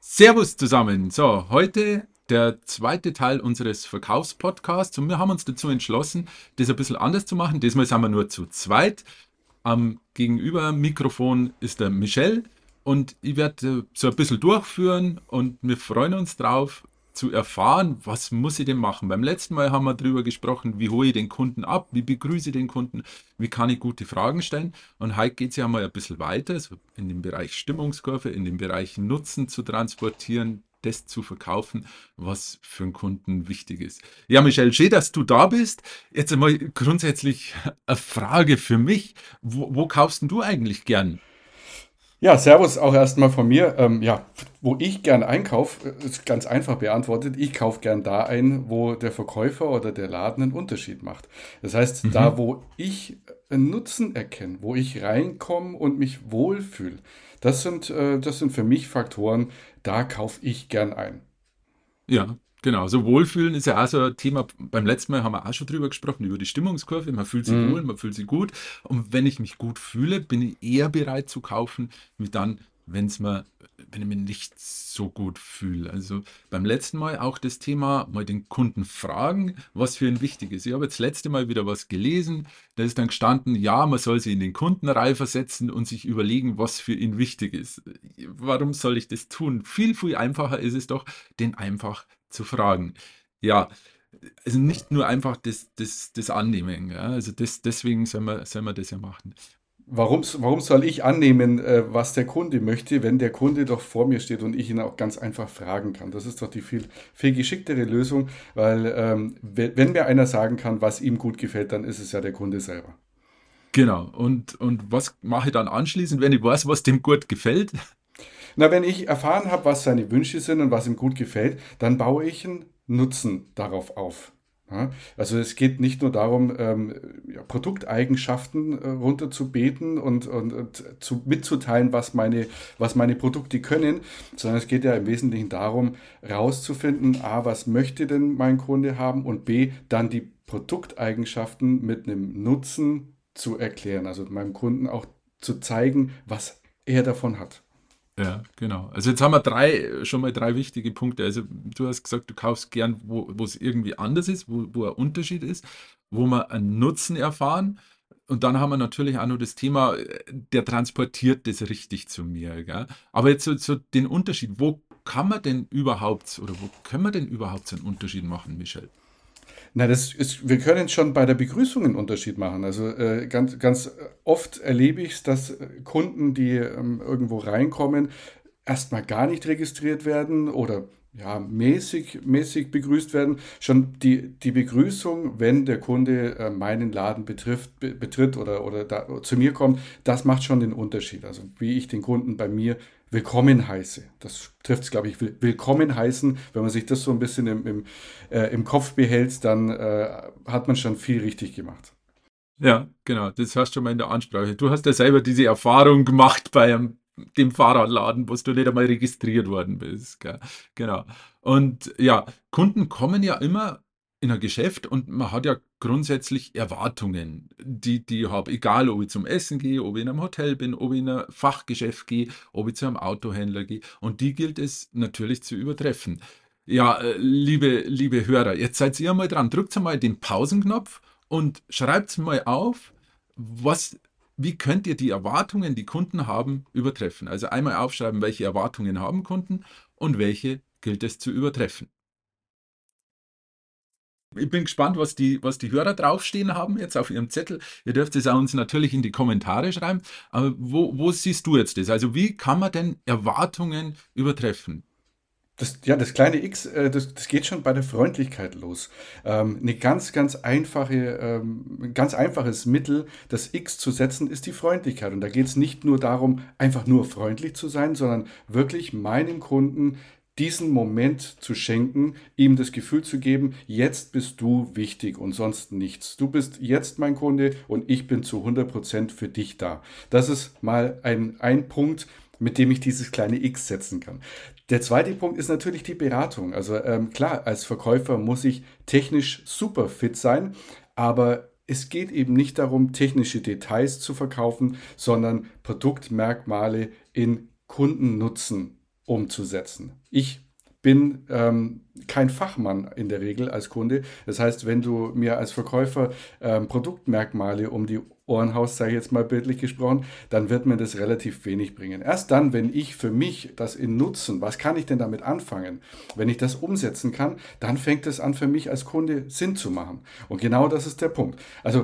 Servus zusammen. So, heute der zweite Teil unseres Verkaufspodcasts und wir haben uns dazu entschlossen, das ein bisschen anders zu machen. Diesmal sind wir nur zu zweit. Am Gegenüber Mikrofon ist der Michel und ich werde so ein bisschen durchführen und wir freuen uns drauf zu erfahren, was muss ich denn machen. Beim letzten Mal haben wir darüber gesprochen, wie hole ich den Kunden ab, wie begrüße ich den Kunden, wie kann ich gute Fragen stellen. Und heute geht es ja mal ein bisschen weiter, so in den Bereich Stimmungskurve, in den Bereich Nutzen zu transportieren, das zu verkaufen, was für einen Kunden wichtig ist. Ja, Michel, schön, dass du da bist. Jetzt einmal grundsätzlich eine Frage für mich. Wo kaufst denn du eigentlich gern? Ja, Servus auch erstmal von mir. Ja, wo ich gern einkaufe, ist ganz einfach beantwortet. Ich kaufe gern da ein, wo der Verkäufer oder der Laden einen Unterschied macht. Das heißt, da, Mhm. wo ich einen Nutzen erkenne, wo ich reinkomme und mich wohlfühle, das sind für mich Faktoren, da kaufe ich gern ein. Ja, genau. So Wohlfühlen ist ja auch so ein Thema. Beim letzten Mal haben wir auch schon drüber gesprochen, über die Stimmungskurve. Man fühlt sich wohl, Mhm. man fühlt sich gut. Und wenn ich mich gut fühle, bin ich eher bereit zu kaufen, wie dann, wenn ich mich nicht so gut fühle. Also beim letzten Mal auch das Thema, mal den Kunden fragen, was für ihn wichtig ist. Ich habe jetzt das letzte Mal wieder was gelesen. Da ist dann gestanden, ja, man soll sich in den Kundenreihe versetzen und sich überlegen, was für ihn wichtig ist. Warum soll ich das tun? Viel, viel einfacher ist es doch, den einfach zu fragen. Ja, also nicht nur einfach das Annehmen. Ja? Also deswegen soll man das ja machen. Warum soll ich annehmen, was der Kunde möchte, wenn der Kunde doch vor mir steht und ich ihn auch ganz einfach fragen kann? Das ist doch die viel geschicktere Lösung, weil wenn mir einer sagen kann, was ihm gut gefällt, dann ist es ja der Kunde selber. Genau. Und was mache ich dann anschließend, wenn ich weiß, was dem gut gefällt? Na, wenn ich erfahren habe, was seine Wünsche sind und was ihm gut gefällt, dann baue ich einen Nutzen darauf auf. Ja, also es geht nicht nur darum, ja, Produkteigenschaften runterzubeten und mitzuteilen, was meine Produkte können, sondern es geht ja im Wesentlichen darum, rauszufinden, a, was möchte denn mein Kunde haben und b, dann die Produkteigenschaften mit einem Nutzen zu erklären, also meinem Kunden auch zu zeigen, was er davon hat. Ja, genau. Also jetzt haben wir schon mal drei wichtige Punkte. Also du hast gesagt, du kaufst gern, wo es irgendwie anders ist, wo ein Unterschied ist, wo wir einen Nutzen erfahren. Und dann haben wir natürlich auch noch das Thema, der transportiert das richtig zu mir. Gell? Aber jetzt so den Unterschied, wo kann man denn überhaupt oder wo können wir denn überhaupt so einen Unterschied machen, Michel? Na, wir können schon bei der Begrüßung einen Unterschied machen. Also ganz oft erlebe ich es, dass Kunden, die irgendwo reinkommen, erstmal gar nicht registriert werden oder ja, mäßig begrüßt werden. Schon die Begrüßung, wenn der Kunde meinen Laden betritt oder da, zu mir kommt, das macht schon den Unterschied. Also wie ich den Kunden bei mir willkommen heiße. Das trifft es, glaube ich, willkommen heißen. Wenn man sich das so ein bisschen im Kopf behält, dann hat man schon viel richtig gemacht. Ja, genau, das hast du schon mal in der Ansprache. Du hast ja selber diese Erfahrung gemacht bei dem Fahrradladen, wo du nicht einmal registriert worden bist. Gell? Genau. Und ja, Kunden kommen ja immer in ein Geschäft und man hat ja grundsätzlich Erwartungen, die ich habe. Egal, ob ich zum Essen gehe, ob ich in einem Hotel bin, ob ich in ein Fachgeschäft gehe, ob ich zu einem Autohändler gehe. Und die gilt es natürlich zu übertreffen. Ja, liebe Hörer, jetzt seid ihr mal dran. Drückt mal den Pausenknopf und schreibt mal auf, was, wie könnt ihr die Erwartungen, die Kunden haben, übertreffen. Also einmal aufschreiben, welche Erwartungen haben Kunden und welche gilt es zu übertreffen. Ich bin gespannt, was die Hörer draufstehen haben jetzt auf ihrem Zettel. Ihr dürft es auch uns natürlich in die Kommentare schreiben. Aber wo siehst du jetzt das? Also wie kann man denn Erwartungen übertreffen? Das kleine X, das geht schon bei der Freundlichkeit los. Eine ein ganz einfaches Mittel, das X zu setzen, ist die Freundlichkeit. Und da geht es nicht nur darum, einfach nur freundlich zu sein, sondern wirklich meinem Kunden diesen Moment zu schenken, ihm das Gefühl zu geben, jetzt bist du wichtig und sonst nichts. Du bist jetzt mein Kunde und ich bin zu 100% für dich da. Das ist mal ein Punkt, mit dem ich dieses kleine X setzen kann. Der zweite Punkt ist natürlich die Beratung. Also klar, als Verkäufer muss ich technisch super fit sein, aber es geht eben nicht darum, technische Details zu verkaufen, sondern Produktmerkmale in Kundennutzen umzusetzen. Ich bin kein Fachmann in der Regel als Kunde. Das heißt, wenn du mir als Verkäufer Produktmerkmale um die Ohren haust, sage ich jetzt mal bildlich gesprochen, dann wird mir das relativ wenig bringen. Erst dann, wenn ich für mich das in Nutzen, was kann ich denn damit anfangen? Wenn ich das umsetzen kann, dann fängt es an für mich als Kunde Sinn zu machen. Und genau das ist der Punkt. Also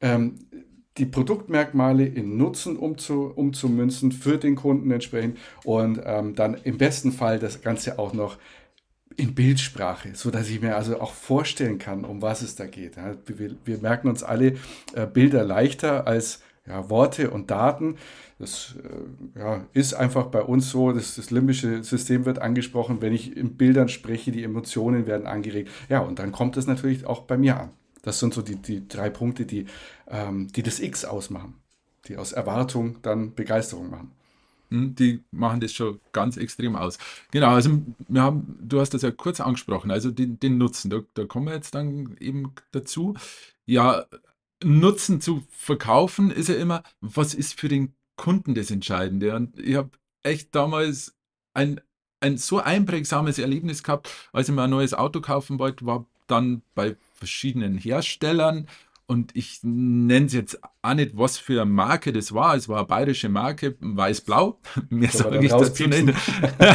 die Produktmerkmale in Nutzen umzumünzen für den Kunden entsprechend und dann im besten Fall das Ganze auch noch in Bildsprache, so dass ich mir also auch vorstellen kann, um was es da geht. Ja, wir merken uns alle Bilder leichter als Worte und Daten. Das ist einfach bei uns so, das limbische System wird angesprochen, wenn ich in Bildern spreche, die Emotionen werden angeregt. Ja, und dann kommt es natürlich auch bei mir an. Das sind so die 3 Punkte, die das X ausmachen, die aus Erwartung dann Begeisterung machen. Die machen das schon ganz extrem aus. Genau, also du hast das ja kurz angesprochen, also den Nutzen, da kommen wir jetzt dann eben dazu. Ja, Nutzen zu verkaufen ist ja immer, was ist für den Kunden das Entscheidende? Und ich habe echt damals ein so einprägsames Erlebnis gehabt, als ich mir ein neues Auto kaufen wollte, war dann bei verschiedenen Herstellern. Und ich nenne es jetzt auch nicht, was für eine Marke das war. Es war eine bayerische Marke, weiß-blau. Mehr Soll man sage dann ich dazu rauspiepsen? nicht.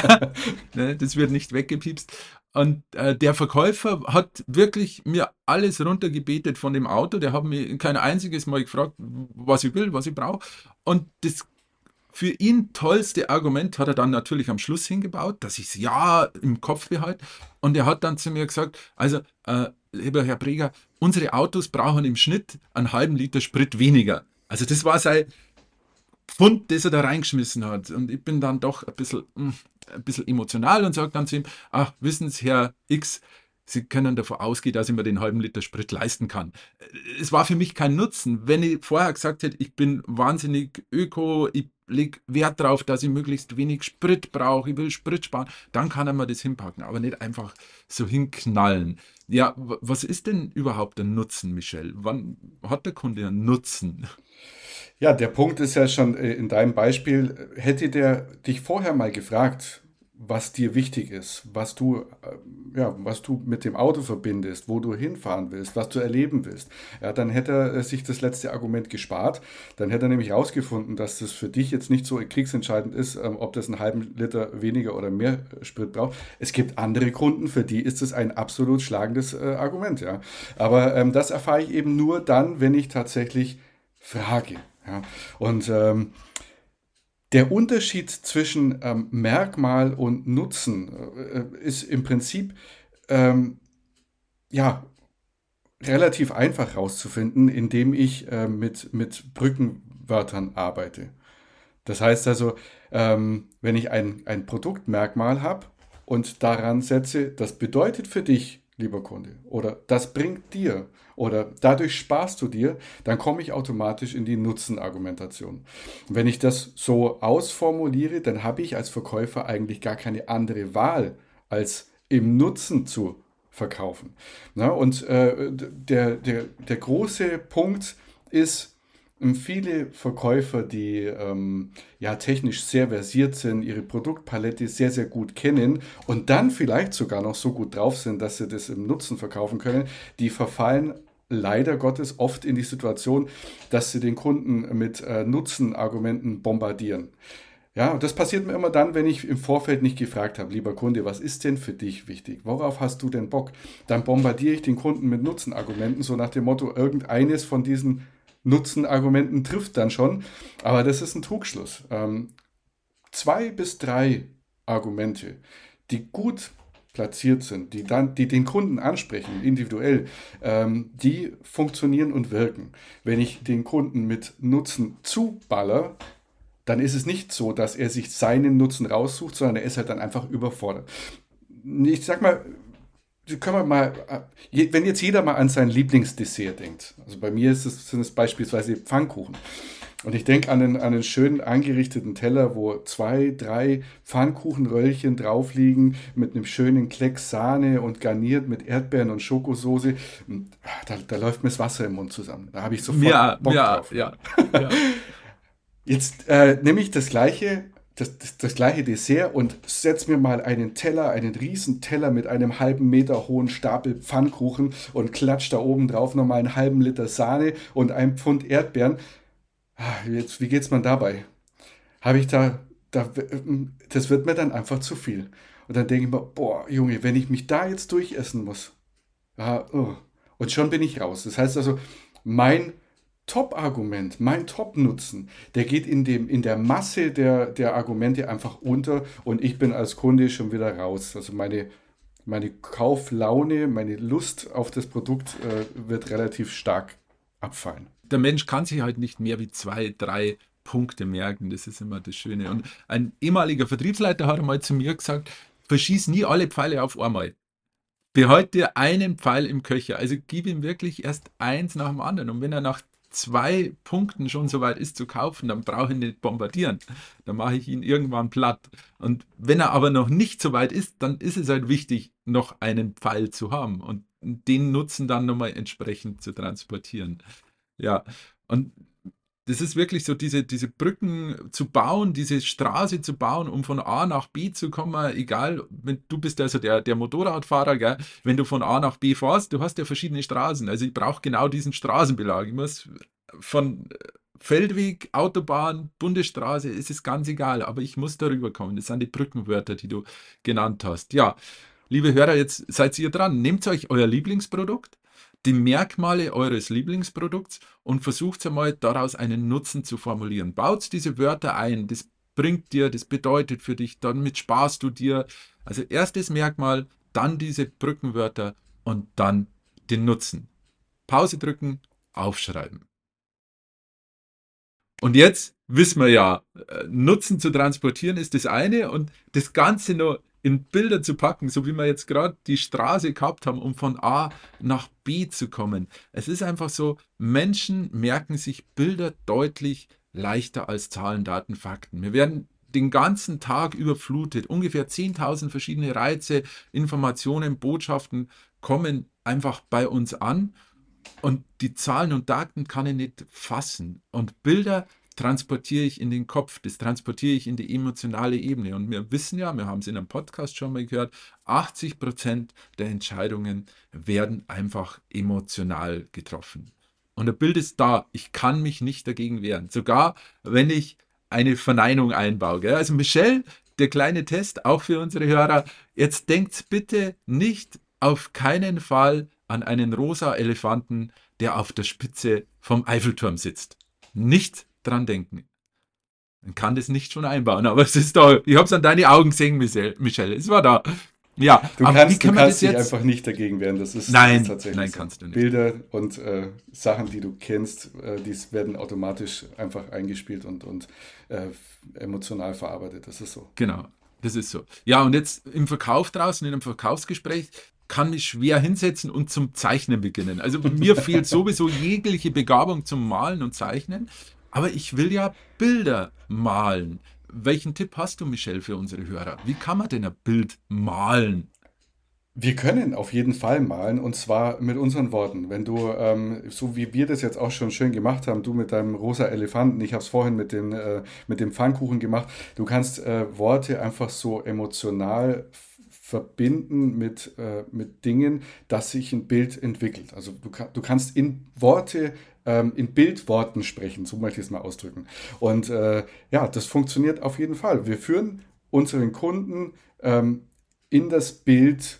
Ne, das wird nicht weggepiepst. Und der Verkäufer hat wirklich mir alles runtergebetet von dem Auto. Der hat mir kein einziges Mal gefragt, was ich will, was ich brauche. Und das für ihn tollste Argument hat er dann natürlich am Schluss hingebaut, dass ich es ja im Kopf behalte. Und er hat dann zu mir gesagt, also, lieber Herr Breger, unsere Autos brauchen im Schnitt einen halben Liter Sprit weniger. Also das war sein Pfund, das er da reingeschmissen hat. Und ich bin dann doch ein bisschen emotional und sage dann zu ihm, ach, wissen Sie, Herr X, Sie können davon ausgehen, dass ich mir den halben Liter Sprit leisten kann. Es war für mich kein Nutzen. Wenn ich vorher gesagt hätte, ich bin wahnsinnig öko, ich lege Wert darauf, dass ich möglichst wenig Sprit brauche, ich will Sprit sparen, dann kann er mir das hinpacken, aber nicht einfach so hinknallen. Ja, was ist denn überhaupt der Nutzen, Michel? Wann hat der Kunde einen Nutzen? Ja, der Punkt ist ja schon in deinem Beispiel, hätte der dich vorher mal gefragt, was dir wichtig ist, was du mit dem Auto verbindest, wo du hinfahren willst, was du erleben willst, ja, dann hätte er sich das letzte Argument gespart. Dann hätte er nämlich herausgefunden, dass das für dich jetzt nicht so kriegsentscheidend ist, ob das einen halben Liter weniger oder mehr Sprit braucht. Es gibt andere Kunden, für die ist es ein absolut schlagendes Argument, ja. Aber das erfahre ich eben nur dann, wenn ich tatsächlich frage. Ja. Und der Unterschied zwischen Merkmal und Nutzen ist im Prinzip ja relativ einfach herauszufinden, indem ich mit Brückenwörtern arbeite. Das heißt also, wenn ich ein Produktmerkmal habe und daran setze, das bedeutet für dich, lieber Kunde, oder das bringt dir oder dadurch sparst du dir, dann komme ich automatisch in die Nutzenargumentation. Und wenn ich das so ausformuliere, dann habe ich als Verkäufer eigentlich gar keine andere Wahl, als im Nutzen zu verkaufen. Na, und der große Punkt ist, viele Verkäufer, die technisch sehr versiert sind, ihre Produktpalette sehr, sehr gut kennen und dann vielleicht sogar noch so gut drauf sind, dass sie das im Nutzen verkaufen können, die verfallen leider Gottes oft in die Situation, dass sie den Kunden mit Nutzenargumenten bombardieren. Ja, und das passiert mir immer dann, wenn ich im Vorfeld nicht gefragt habe, lieber Kunde, was ist denn für dich wichtig? Worauf hast du denn Bock? Dann bombardiere ich den Kunden mit Nutzenargumenten, so nach dem Motto, irgendeines von diesen Nutzenargumenten trifft dann schon, aber das ist ein Trugschluss. 2 bis 3 Argumente, die gut platziert sind, die den Kunden ansprechen, individuell, die funktionieren und wirken. Wenn ich den Kunden mit Nutzen zuballer, dann ist es nicht so, dass er sich seinen Nutzen raussucht, sondern er ist halt dann einfach überfordert. Ich sag mal, können wir mal, wenn jetzt jeder mal an sein Lieblingsdessert denkt, also bei mir sind es beispielsweise Pfannkuchen. Und ich denke an einen schön angerichteten Teller, wo 2, 3 Pfannkuchenröllchen drauf liegen, mit einem schönen Klecks Sahne und garniert mit Erdbeeren und Schokosoße. Da läuft mir das Wasser im Mund zusammen. Da habe ich sofort Bock drauf. Ja. Jetzt nehme ich das Gleiche das gleiche Dessert und setz mir mal einen Teller, einen riesen Teller mit einem halben Meter hohen Stapel Pfannkuchen und klatsch da oben drauf nochmal einen halben Liter Sahne und ein Pfund Erdbeeren. Jetzt, wie geht's man dabei? Habe ich das wird mir dann einfach zu viel. Und dann denke ich mir, boah, Junge, wenn ich mich da jetzt durchessen muss, oh. Und schon bin ich raus. Das heißt also, mein Top-Argument, mein Top-Nutzen, der geht in der Masse der Argumente einfach unter und ich bin als Kunde schon wieder raus. Also meine Kauflaune, meine Lust auf das Produkt wird relativ stark abfallen. Der Mensch kann sich halt nicht mehr wie 2, 3 Punkte merken. Das ist immer das Schöne. Und ein ehemaliger Vertriebsleiter hat einmal zu mir gesagt, verschieß nie alle Pfeile auf einmal. Behalte dir einen Pfeil im Köcher. Also gib ihm wirklich erst eins nach dem anderen. Und wenn er nach 2 Punkten schon so weit ist zu kaufen, dann brauche ich ihn nicht bombardieren. Dann mache ich ihn irgendwann platt. Und wenn er aber noch nicht so weit ist, dann ist es halt wichtig, noch einen Pfeil zu haben und den Nutzen dann nochmal entsprechend zu transportieren. Ja, und das ist wirklich so, diese Brücken zu bauen, diese Straße zu bauen, um von A nach B zu kommen, egal, wenn du bist also der Motorradfahrer, gell? Wenn du von A nach B fährst, du hast ja verschiedene Straßen. Also ich brauche genau diesen Straßenbelag. Ich muss von Feldweg, Autobahn, Bundesstraße, es ist ganz egal, aber ich muss darüber kommen. Das sind die Brückenwörter, die du genannt hast. Ja, liebe Hörer, jetzt seid ihr dran. Nehmt euch euer Lieblingsprodukt, die Merkmale eures Lieblingsprodukts und versucht einmal daraus einen Nutzen zu formulieren. Baut diese Wörter ein, das bringt dir, das bedeutet für dich, damit sparst du dir. Also erstes Merkmal, dann diese Brückenwörter und dann den Nutzen. Pause drücken, aufschreiben. Und jetzt wissen wir ja, Nutzen zu transportieren ist das eine und das Ganze noch in Bilder zu packen, so wie wir jetzt gerade die Straße gehabt haben, um von A nach B zu kommen. Es ist einfach so, Menschen merken sich Bilder deutlich leichter als Zahlen, Daten, Fakten. Wir werden den ganzen Tag überflutet. Ungefähr 10.000 verschiedene Reize, Informationen, Botschaften kommen einfach bei uns an. Und die Zahlen und Daten kann ich nicht fassen. Und Bilder transportiere ich in den Kopf, das transportiere ich in die emotionale Ebene. Und wir wissen ja, wir haben es in einem Podcast schon mal gehört, 80% der Entscheidungen werden einfach emotional getroffen. Und ein Bild ist da, ich kann mich nicht dagegen wehren. Sogar wenn ich eine Verneinung einbaue. Gell? Also Michelle, der kleine Test, auch für unsere Hörer, jetzt denkt bitte nicht auf keinen Fall an einen rosa Elefanten, der auf der Spitze vom Eiffelturm sitzt. Nicht dran denken. Man kann das nicht schon einbauen, aber es ist da. Ich habe es an deine Augen gesehen, Michelle. Es war da. Ja, du aber kannst, wie kann du man kannst das dich jetzt? einfach nicht dagegen wehren. Das ist tatsächlich Nein, so. kannst du nicht. Bilder und Sachen, die du kennst, die werden automatisch einfach eingespielt und emotional verarbeitet. Das ist so. Genau, das ist so. Ja, und jetzt im Verkauf draußen, in einem Verkaufsgespräch, kann mich schwer hinsetzen und zum Zeichnen beginnen. Also mir fehlt sowieso jegliche Begabung zum Malen und Zeichnen, aber ich will ja Bilder malen. Welchen Tipp hast du, Michelle, für unsere Hörer? Wie kann man denn ein Bild malen? Wir können auf jeden Fall malen und zwar mit unseren Worten. Wenn du, so wie wir das jetzt auch schon schön gemacht haben, du mit deinem rosa Elefanten, ich habe es vorhin mit dem Pfannkuchen gemacht, du kannst Worte einfach so emotional verbinden mit Dingen, dass sich ein Bild entwickelt. Also du kannst in Worte, in Bildworten sprechen, so möchte ich es mal ausdrücken. Und ja, das funktioniert auf jeden Fall. Wir führen unseren Kunden in das Bild,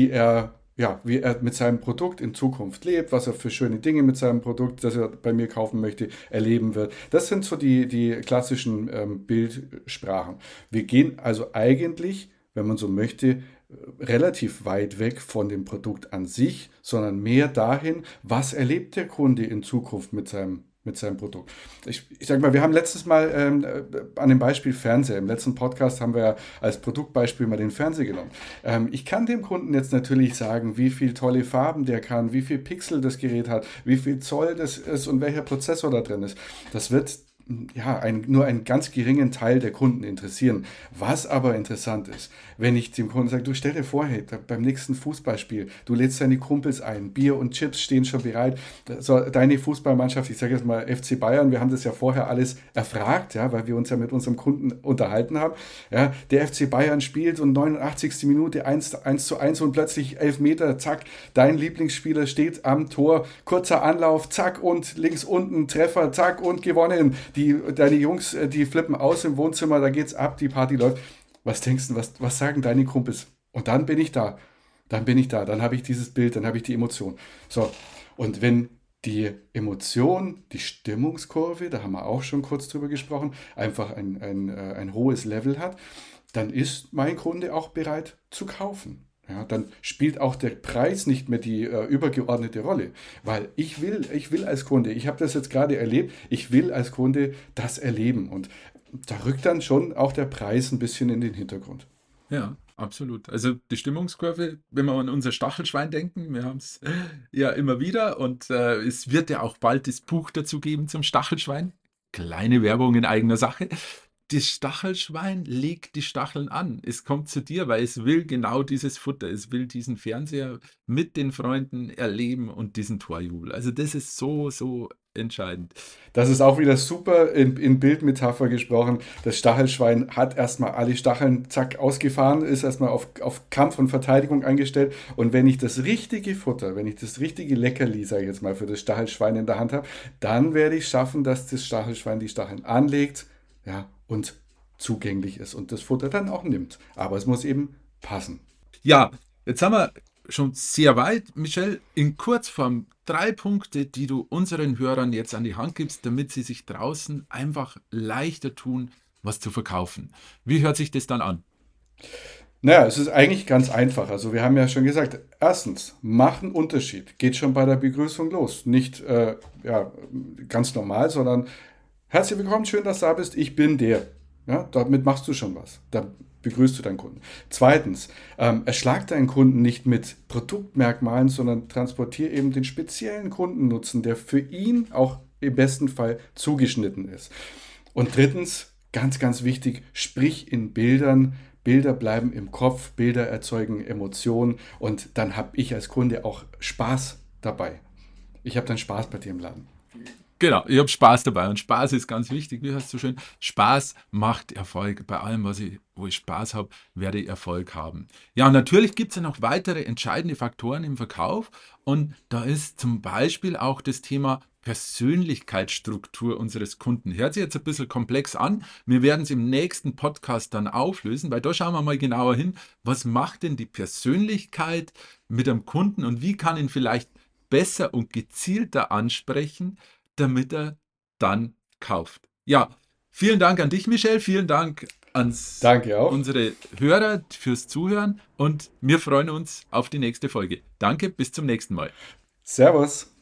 wie er mit seinem Produkt in Zukunft lebt, was er für schöne Dinge mit seinem Produkt, das er bei mir kaufen möchte, erleben wird. Das sind so die klassischen Bildsprachen. Wir gehen also eigentlich, wenn man so möchte, relativ weit weg von dem Produkt an sich, sondern mehr dahin, was erlebt der Kunde in Zukunft mit seinem Produkt. Ich sage mal, wir haben letztes Mal an dem Beispiel Fernseher, im letzten Podcast haben wir ja als Produktbeispiel mal den Fernseher genommen. Ich kann dem Kunden jetzt natürlich sagen, wie viel tolle Farben der kann, wie viel Pixel das Gerät hat, wie viel Zoll das ist und welcher Prozessor da drin ist. Das wird ja, nur einen ganz geringen Teil der Kunden interessieren. Was aber interessant ist, wenn ich dem Kunden sage, du stell dir vor, hey, beim nächsten Fußballspiel, du lädst deine Kumpels ein, Bier und Chips stehen schon bereit. So, deine Fußballmannschaft, ich sage jetzt mal FC Bayern, wir haben das ja vorher alles erfragt, ja, weil wir uns ja mit unserem Kunden unterhalten haben. Ja, der FC Bayern spielt und 89. Minute 1:1 und plötzlich 11 Meter, zack, dein Lieblingsspieler steht am Tor, kurzer Anlauf, zack und links unten Treffer, zack und gewonnen. Deine Jungs, die flippen aus im Wohnzimmer, da geht's ab, die Party läuft. Was denkst du, was sagen deine Kumpels? Und dann bin ich da. Dann habe ich dieses Bild, dann habe ich die Emotion. So, und wenn die Emotion, die Stimmungskurve, da haben wir auch schon kurz drüber gesprochen, einfach ein hohes Level hat, dann ist mein Kunde auch bereit zu kaufen. Ja, dann spielt auch der Preis nicht mehr die übergeordnete Rolle, weil ich will als Kunde, ich habe das jetzt gerade erlebt, ich will als Kunde das erleben und da rückt dann schon auch der Preis ein bisschen in den Hintergrund. Ja, absolut. Also die Stimmungskurve, wenn wir an unser Stachelschwein denken, wir haben es ja immer wieder und es wird ja auch bald das Buch dazu geben zum Stachelschwein. Kleine Werbung in eigener Sache. Das Stachelschwein legt die Stacheln an. Es kommt zu dir, weil es will genau dieses Futter. Es will diesen Fernseher mit den Freunden erleben und diesen Torjubel. Also das ist so, so entscheidend. Das ist auch wieder super in Bildmetapher gesprochen. Das Stachelschwein hat erstmal alle Stacheln, zack, ausgefahren, ist erstmal auf Kampf und Verteidigung eingestellt. Und wenn ich das richtige Futter, wenn ich das richtige Leckerli, sage ich jetzt mal, für das Stachelschwein in der Hand habe, dann werde ich schaffen, dass das Stachelschwein die Stacheln anlegt, ja, und zugänglich ist und das Futter dann auch nimmt. Aber es muss eben passen. Ja, jetzt haben wir schon sehr weit. Michelle, in Kurzform 3 Punkte, die du unseren Hörern jetzt an die Hand gibst, damit sie sich draußen einfach leichter tun, was zu verkaufen. Wie hört sich das dann an? Naja, es ist eigentlich ganz einfach. Also wir haben ja schon gesagt, erstens, mach einen Unterschied. Geht schon bei der Begrüßung los. Nicht ja, ganz normal, sondern herzlich willkommen, schön, dass du da bist. Ich bin der. Ja, damit machst du schon was. Da begrüßt du deinen Kunden. Zweitens, erschlag deinen Kunden nicht mit Produktmerkmalen, sondern transportier eben den speziellen Kundennutzen, der für ihn auch im besten Fall zugeschnitten ist. Und drittens, ganz, ganz wichtig, sprich in Bildern. Bilder bleiben im Kopf, Bilder erzeugen Emotionen und dann habe ich als Kunde auch Spaß dabei. Ich habe dann Spaß bei dir im Laden. Genau, ich habe Spaß dabei und Spaß ist ganz wichtig. Wie heißt es so schön? Spaß macht Erfolg. Bei allem, wo ich Spaß habe, werde ich Erfolg haben. Ja, und natürlich gibt es ja noch weitere entscheidende Faktoren im Verkauf und da ist zum Beispiel auch das Thema Persönlichkeitsstruktur unseres Kunden. Hört sich jetzt ein bisschen komplex an. Wir werden es im nächsten Podcast dann auflösen, weil da schauen wir mal genauer hin, was macht denn die Persönlichkeit mit einem Kunden und wie kann ihn vielleicht besser und gezielter ansprechen, damit er dann kauft. Ja, vielen Dank an dich, Michel. Vielen Dank an Danke auch. unsere Hörer fürs Zuhören und wir freuen uns auf die nächste Folge. Danke, bis zum nächsten Mal. Servus.